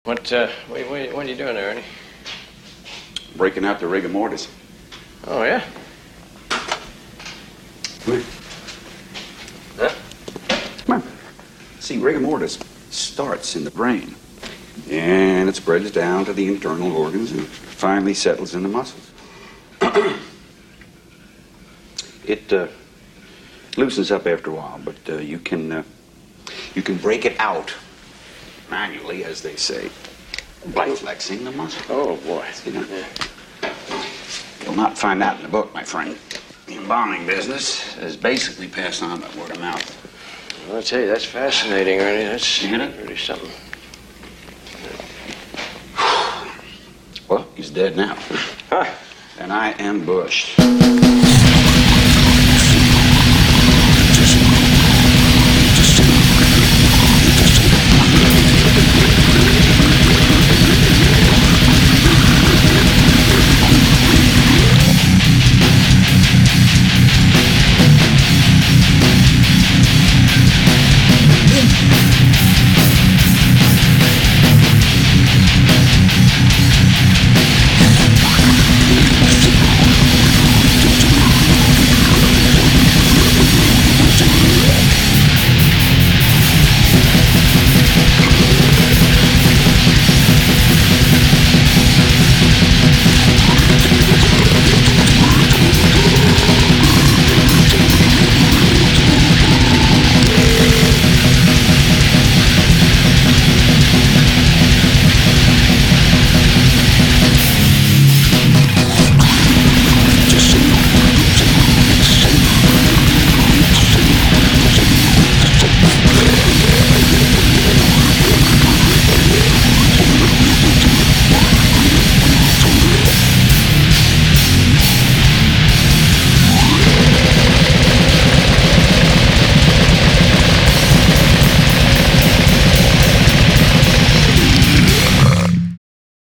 What are you doing there, Ernie? Breaking out the rigor mortis. Oh, yeah? Come here. Huh? Come here. See, rigor mortis starts in the brain, and it spreads down to the internal organs and finally settles in the muscles. It loosens up after a while, but you can break it out manually, as they say, by flexing the muscle. Oh, boy. You know? Yeah. You'll not find that in the book, my friend. The embalming business is basically passed on by word of mouth. Well, I tell you, that's fascinating, Ernie. That's You get it? really something. Well, he's dead now. Huh? And I am bushed.